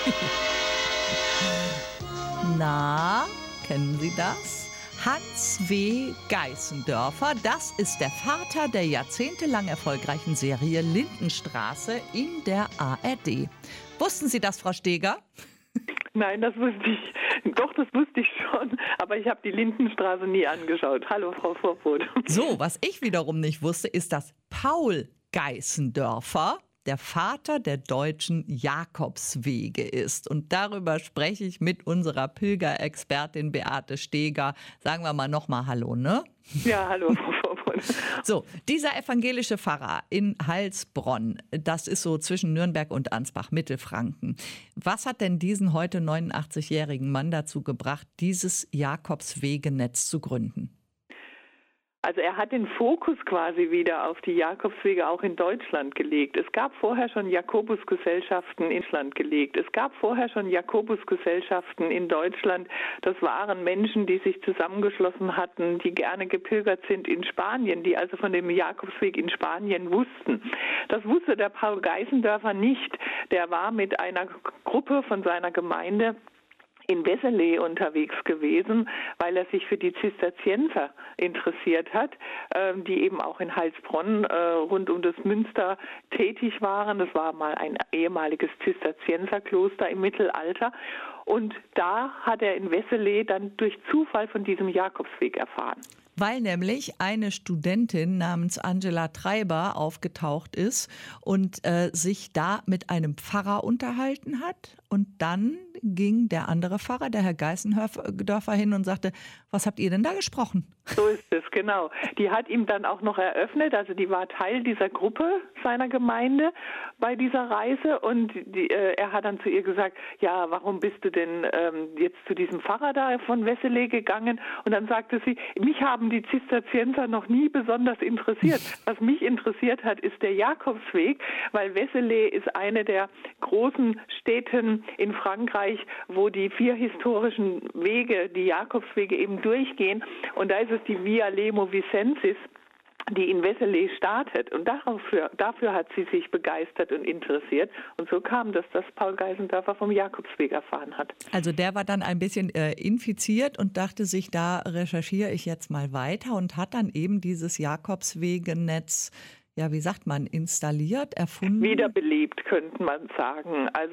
Na, kennen Sie das? Hans W. Geißendörfer, das ist der Vater der jahrzehntelang erfolgreichen Serie Lindenstraße in der ARD. Wussten Sie das, Frau Steger? Nein, das wusste ich. Doch, das wusste ich schon, aber ich habe die Lindenstraße nie angeschaut. Hallo, Frau Vorbrot. So, was ich wiederum nicht wusste, ist, dass Paul Geißendörfer der Vater der deutschen Jakobswege ist. Und darüber spreche ich mit unserer Pilgerexpertin Beate Steger. Sagen wir mal nochmal Hallo, ne? Ja, hallo, Frau Vorbrot. So, dieser evangelische Pfarrer in Heilsbronn, das ist so zwischen Nürnberg und Ansbach, Mittelfranken. Was hat denn diesen heute 89-jährigen Mann dazu gebracht, dieses Jakobswegenetz zu gründen? Also er hat den Fokus quasi wieder auf die Jakobswege auch in Deutschland gelegt. Es gab vorher schon Jakobusgesellschaften in Deutschland gelegt. Es gab vorher schon Jakobusgesellschaften in Deutschland. Das waren Menschen, die sich zusammengeschlossen hatten, die gerne gepilgert sind in Spanien, die also von dem Jakobsweg in Spanien wussten. Das wusste der Paul Geißendörfer nicht. Der war mit einer Gruppe von seiner Gemeinde in Wesselee unterwegs gewesen, weil er sich für die Zisterzienser interessiert hat, die eben auch in Heilsbronn rund um das Münster tätig waren. Das war mal ein ehemaliges Zisterzienserkloster im Mittelalter. Und da hat er in Wesselee dann durch Zufall von diesem Jakobsweg erfahren. Weil nämlich eine Studentin namens Angela Treiber aufgetaucht ist und sich da mit einem Pfarrer unterhalten hat. Und dann ging der andere Pfarrer, der Herr Geißendörfer, hin und sagte, was habt ihr denn da gesprochen? So ist es, genau. Die hat ihm dann auch noch eröffnet, also die war Teil dieser Gruppe seiner Gemeinde bei dieser Reise. Und er hat dann zu ihr gesagt, ja, warum bist du denn jetzt zu diesem Pfarrer da von Wesselee gegangen? Und dann sagte sie, mich haben die Zisterzienser noch nie besonders interessiert. Was mich interessiert hat, ist der Jakobsweg, weil Wesselee ist eine der großen Städten in Frankreich, wo die 4 historischen Wege, die Jakobswege eben durchgehen. Und da ist es die Via Lemo Vicensis, die in Wesselee startet. Und dafür hat sie sich begeistert und interessiert. Und so kam das, dass Paul Geißendörfer vom Jakobsweg erfahren hat. Also der war dann ein bisschen infiziert und dachte sich, da recherchiere ich jetzt mal weiter und hat dann eben dieses Jakobswegenetz, ja, wie sagt man, installiert, erfunden? Wiederbelebt, könnte man sagen. Also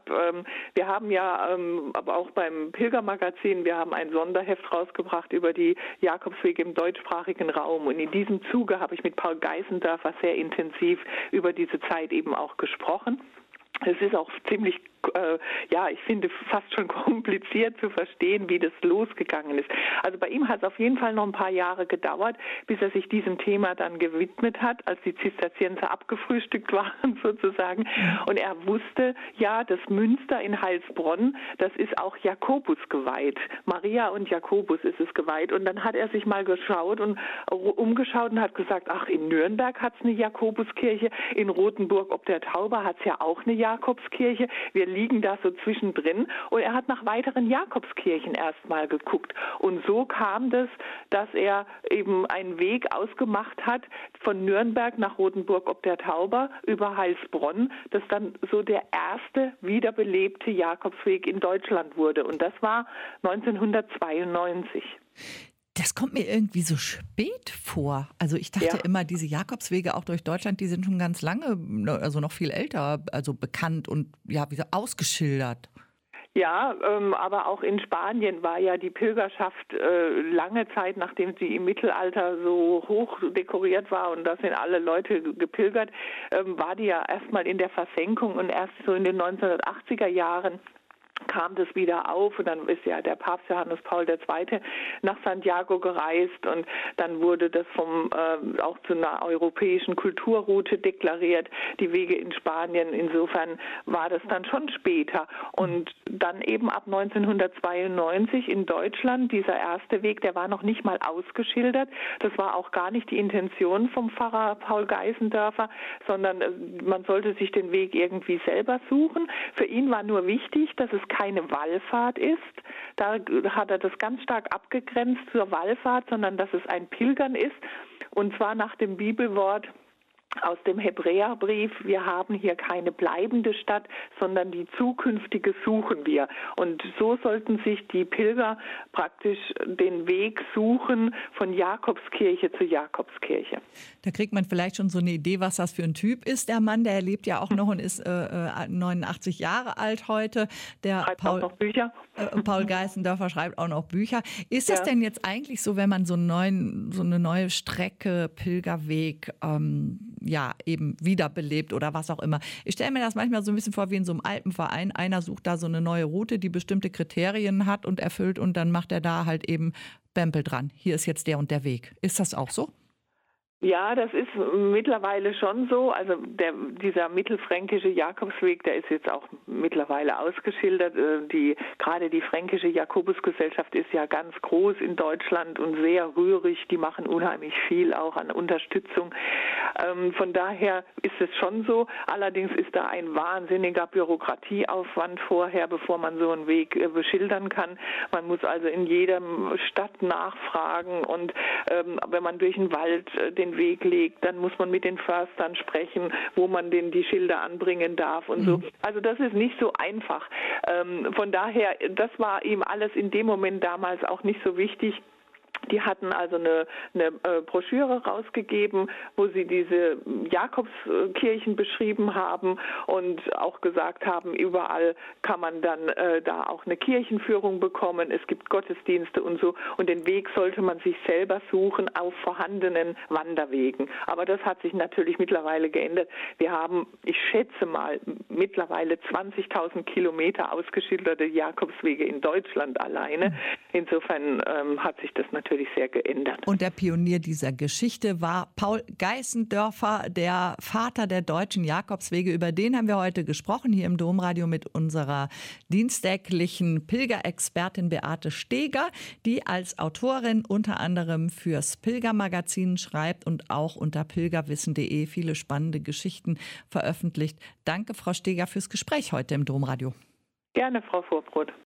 wir haben ja, aber auch beim Pilgermagazin, wir haben ein Sonderheft rausgebracht über die Jakobswege im deutschsprachigen Raum. Und in diesem Zuge habe ich mit Paul Geißendörfer sehr intensiv über diese Zeit eben auch gesprochen. Es ist auch ziemlich, ich finde fast schon kompliziert zu verstehen, wie das losgegangen ist. Also bei ihm hat es auf jeden Fall noch ein paar Jahre gedauert, bis er sich diesem Thema dann gewidmet hat, als die Zisterzienser abgefrühstückt waren sozusagen. Und er wusste, ja, das Münster in Heilsbronn, das ist auch Jakobus geweiht. Maria und Jakobus ist es geweiht. Und dann hat er sich mal umgeschaut und hat gesagt, ach, in Nürnberg hat es eine Jakobuskirche, in Rothenburg ob der Tauber hat es ja auch eine Jakobskirche. Wir liegen da so zwischendrin. Und er hat nach weiteren Jakobskirchen erstmal geguckt. Und so kam das, dass er eben einen Weg ausgemacht hat von Nürnberg nach Rothenburg ob der Tauber über Heilsbronn, das dann so der erste wiederbelebte Jakobsweg in Deutschland wurde. Und das war 1992. Das kommt mir irgendwie so spät vor. Also ich dachte immer, diese Jakobswege auch durch Deutschland, die sind schon ganz lange, also noch viel älter, also bekannt und ja, wie so ausgeschildert. Ja, aber auch in Spanien war ja die Pilgerschaft lange Zeit, nachdem sie im Mittelalter so hoch dekoriert war und da sind alle Leute gepilgert, war die ja erstmal in der Versenkung und erst so in den 1980er Jahren kam das wieder auf und dann ist ja der Papst Johannes Paul II. Nach Santiago gereist und dann wurde das auch zu einer europäischen Kulturroute deklariert, die Wege in Spanien. Insofern war das dann schon später und dann eben ab 1992 in Deutschland dieser erste Weg, der war noch nicht mal ausgeschildert. Das war auch gar nicht die Intention vom Pfarrer Paul Geißendörfer, sondern man sollte sich den Weg irgendwie selber suchen. Für ihn war nur wichtig, dass es keine Wallfahrt ist. Da hat er das ganz stark abgegrenzt zur Wallfahrt, sondern dass es ein Pilgern ist. Und zwar nach dem Bibelwort aus dem Hebräerbrief, wir haben hier keine bleibende Stadt, sondern die zukünftige suchen wir. Und so sollten sich die Pilger praktisch den Weg suchen von Jakobskirche zu Jakobskirche. Da kriegt man vielleicht schon so eine Idee, was das für ein Typ ist, der Mann. Der lebt ja auch noch und ist 89 Jahre alt heute. Der Schreibt auch noch Bücher. Paul Geißendörfer schreibt auch noch Bücher. Ist das denn jetzt eigentlich so, wenn man so eine neue Strecke, Pilgerweg, eben wiederbelebt oder was auch immer? Ich stelle mir das manchmal so ein bisschen vor wie in so einem Alpenverein. Einer sucht da so eine neue Route, die bestimmte Kriterien hat und erfüllt und dann macht er da halt eben Bempel dran. Hier ist jetzt der und der Weg. Ist das auch so? Ja, das ist mittlerweile schon so. Also dieser mittelfränkische Jakobsweg, der ist jetzt auch mittlerweile ausgeschildert. Gerade die Fränkische Jakobusgesellschaft ist ja ganz groß in Deutschland und sehr rührig. Die machen unheimlich viel auch an Unterstützung. Von daher ist es schon so. Allerdings ist da ein wahnsinniger Bürokratieaufwand vorher, bevor man so einen Weg beschildern kann. Man muss also in jeder Stadt nachfragen und wenn man durch den Wald den Weg legt, dann muss man mit den Förstern sprechen, wo man denn die Schilder anbringen darf und so. Also das ist nicht so einfach. Von daher, das war ihm alles in dem Moment damals auch nicht so wichtig. Die hatten also eine Broschüre rausgegeben, wo sie diese Jakobskirchen beschrieben haben und auch gesagt haben, überall kann man dann da auch eine Kirchenführung bekommen. Es gibt Gottesdienste und so. Und den Weg sollte man sich selber suchen auf vorhandenen Wanderwegen. Aber das hat sich natürlich mittlerweile geändert. Wir haben, ich schätze mal, mittlerweile 20.000 Kilometer ausgeschilderte Jakobswege in Deutschland alleine. Insofern hat sich das natürlich sehr geändert. Und der Pionier dieser Geschichte war Paul Geißendörfer, der Vater der deutschen Jakobswege. Über den haben wir heute gesprochen, hier im Domradio mit unserer dienstäglichen Pilgerexpertin Beate Steger, die als Autorin unter anderem fürs Pilgermagazin schreibt und auch unter pilgerwissen.de viele spannende Geschichten veröffentlicht. Danke, Frau Steger, fürs Gespräch heute im Domradio. Gerne, Frau Vorbrot.